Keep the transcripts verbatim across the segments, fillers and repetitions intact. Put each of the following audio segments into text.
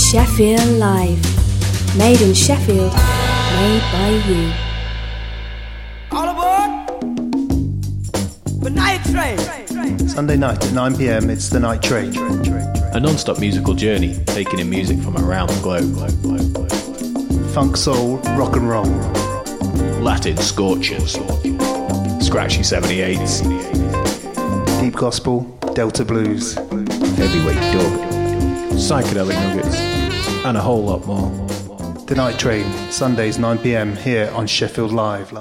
Sheffield Live. Made in Sheffield, made by you. All aboard the night train. Sunday night at nine p.m, it's the Night Train. A non-stop musical journey, taking in music from around the globe. Funk, soul, rock and roll. Latin scorchers. Scratchy seventy-eights. Deep gospel, Delta blues. Heavyweight dub. Psychedelic nuggets. And a whole lot more. The Night Train, Sundays nine p.m, here on Sheffield Live.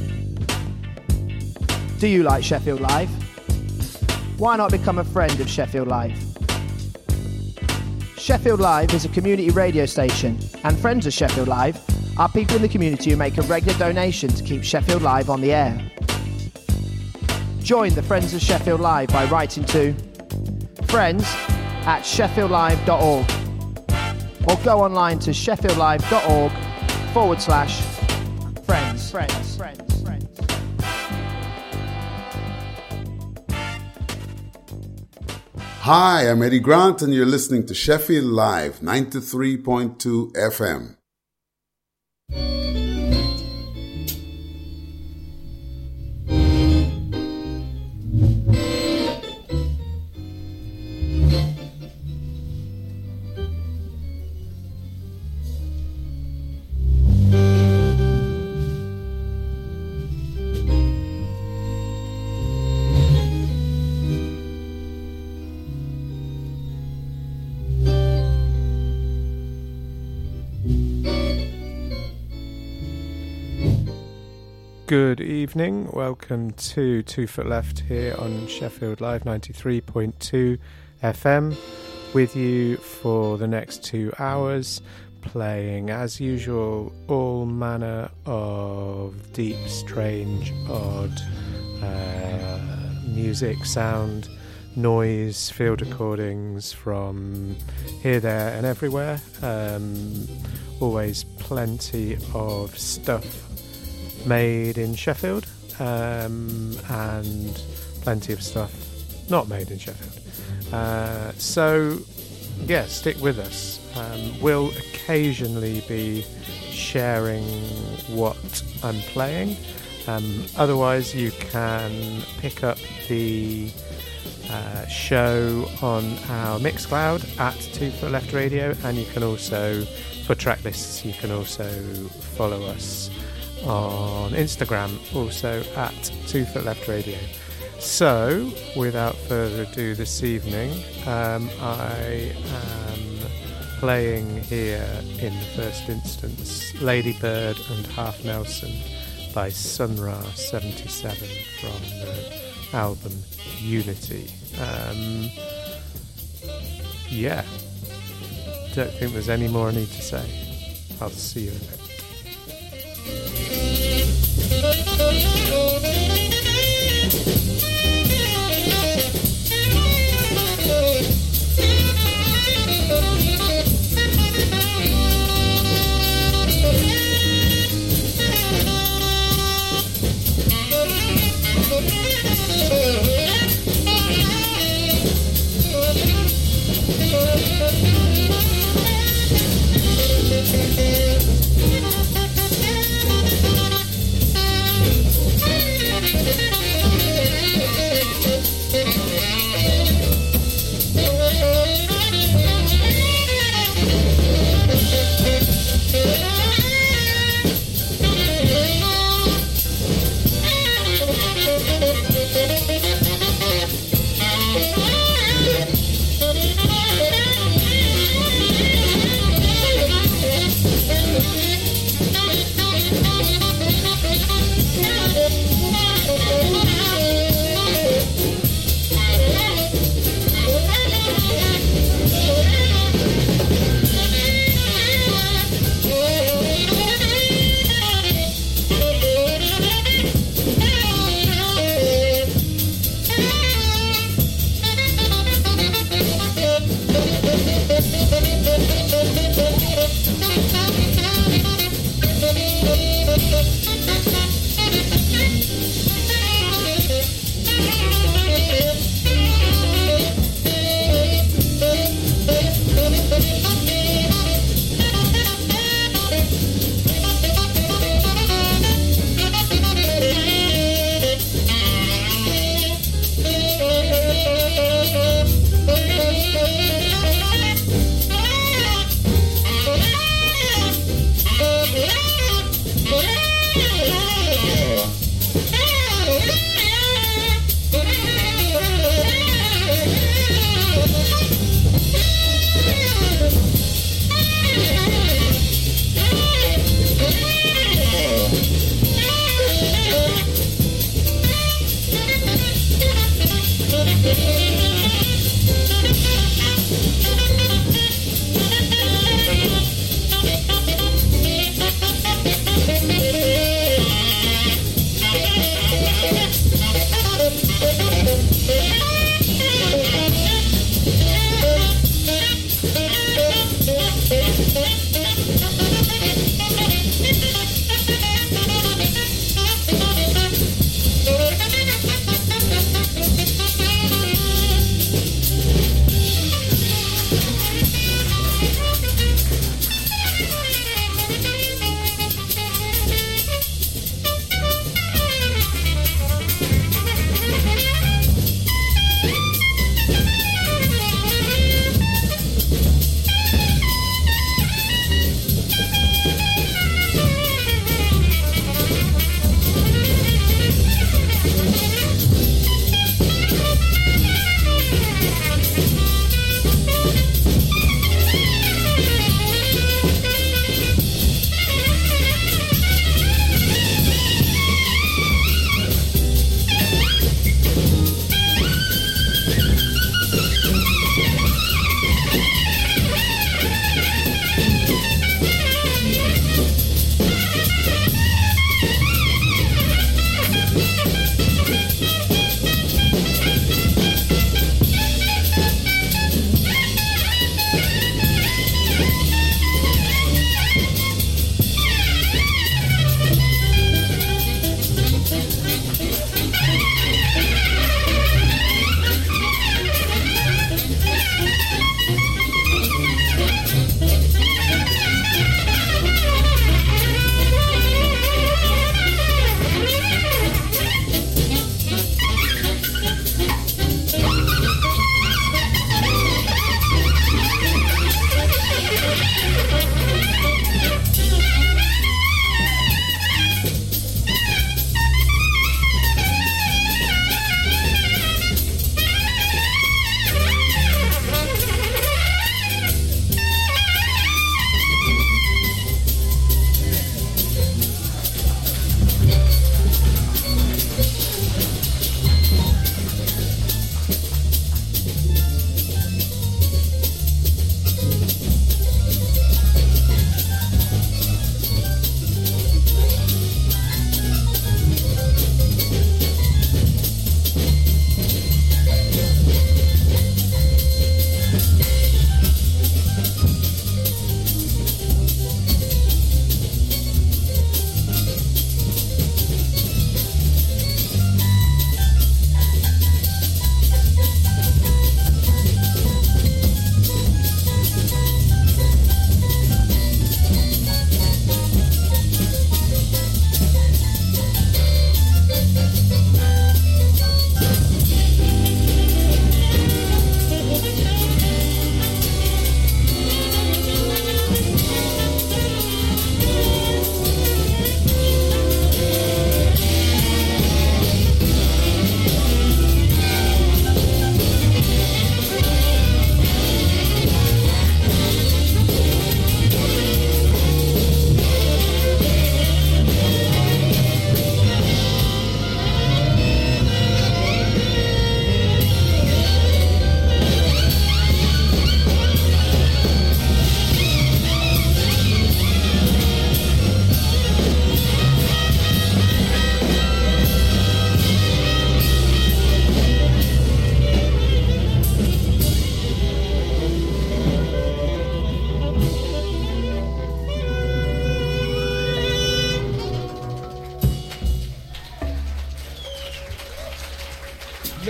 Do you like Sheffield Live? Why not become a friend of Sheffield Live? Sheffield Live is a community radio station, and friends of Sheffield Live are people in the community who make a regular donation to keep Sheffield Live on the air. Join the Friends of Sheffield Live by writing to friends at sheffield live dot org or go online to sheffieldlive.org forward slash friends. Friends. Friends. Friends. Hi, I'm Eddie Grant, and you're listening to Sheffield Live, ninety-three point two F M. Good evening, welcome to Two Foot Left here on Sheffield Live ninety-three point two F M, with you for the next two hours, playing as usual all manner of deep, strange, odd uh, music, sound, noise, field recordings from here, there and everywhere. Um, always plenty of stuff made in Sheffield, um, and plenty of stuff not made in Sheffield. Uh, so, yeah, stick with us. Um, we'll occasionally be sharing what I'm playing. Um, otherwise, you can pick up the uh, show on our Mixcloud at Two Foot Left Radio, and you can also, for track lists, you can also follow us on Instagram, also at Two Foot Left Radio. So, without further ado, this evening, um, I am playing here in the first instance Lady Bird and Half Nelson by Sun Ra seventy-seven from the album Unity. Um, yeah, don't think there's any more I need to say. I'll see you in a bit.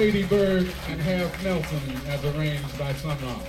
Lady Bird and Half Nelson as arranged by Sun Ra.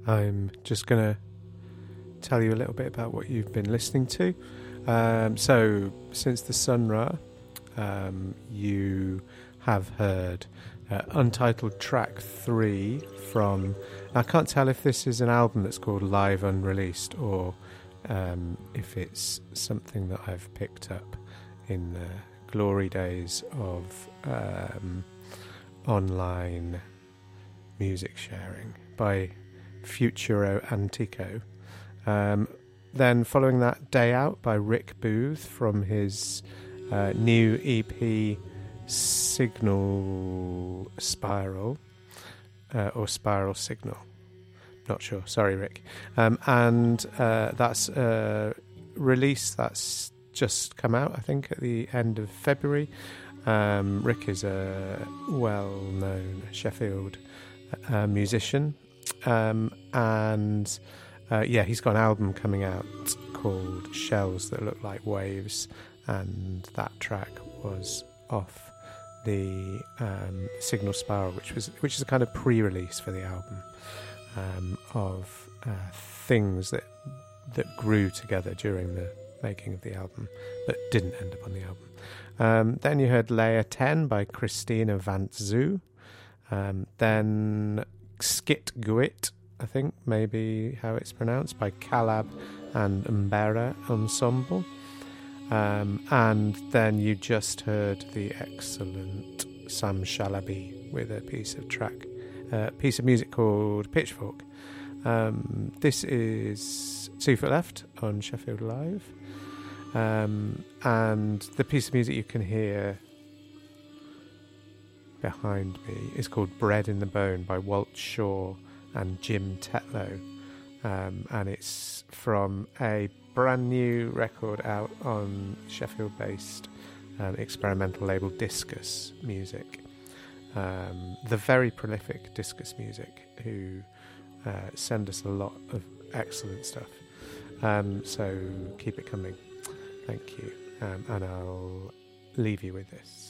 I'm just going to tell you a little bit about what you've been listening to. Um, so, since the Sun Ra, um, you have heard uh, Untitled Track three from... I can't tell if this is an album that's called Live Unreleased or um, if it's something that I've picked up in the glory days of um, online music sharing by Futuro Antico. Um, then following that, Day Out by Rick Booth from his uh, new E P Signal Spiral, uh, or Spiral Signal. Not sure. Sorry, Rick. Um, and uh, that's a release that's just come out, I think, at the end of February. Um, Rick is a well-known Sheffield uh, musician. Um, and uh, yeah, he's got an album coming out called Shells That Look Like Waves, and that track was off the um, Signal Spiral, which was which is a kind of pre-release for the album um, of uh, things that that grew together during the making of the album, but didn't end up on the album. Um, then you heard Layer ten by Christina Vance Zoo. Um, then Skit Guit, I think, maybe how it's pronounced, by Calab and Mbera Ensemble. Um, and then you just heard the excellent Sam Shalaby with a piece of track, uh, piece of music called Pitchfork. Um, this is Two Foot Left on Sheffield Live. Um, and the piece of music you can hear behind me is called Bread in the Bone by Walt Shaw and Jim Tetlow, um, and it's from a brand new record out on Sheffield-based um, experimental label Discus Music, um, the very prolific Discus Music, who uh, send us a lot of excellent stuff, um, so keep it coming. Thank you, um, and I'll leave you with this.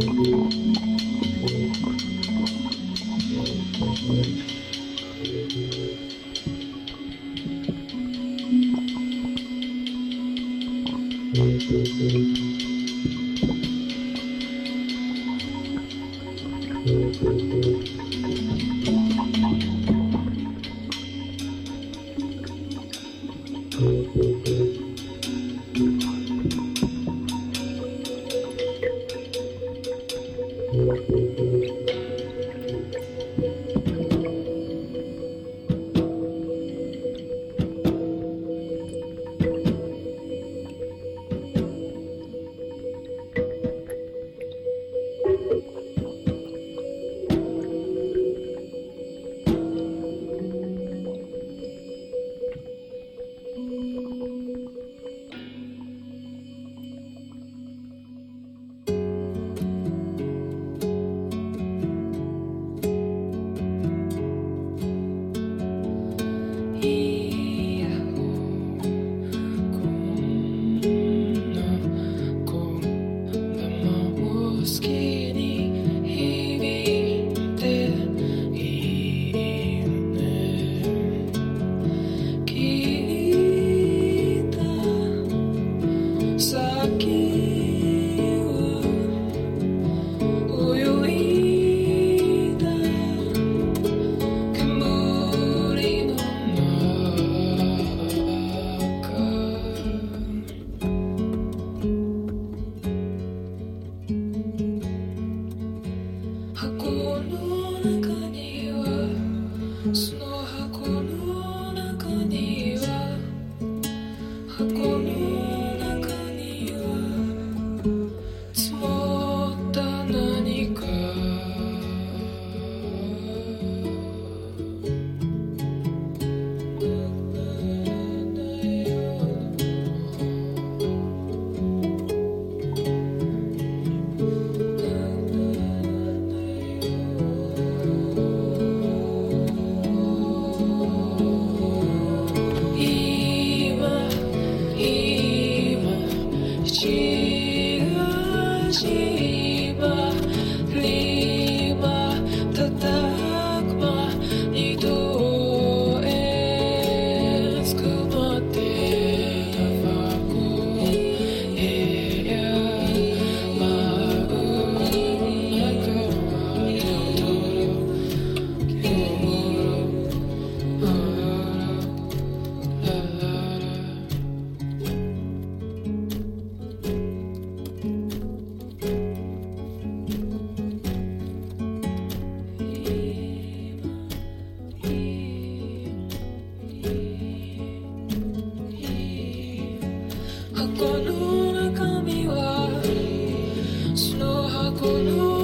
箱の中身はその箱の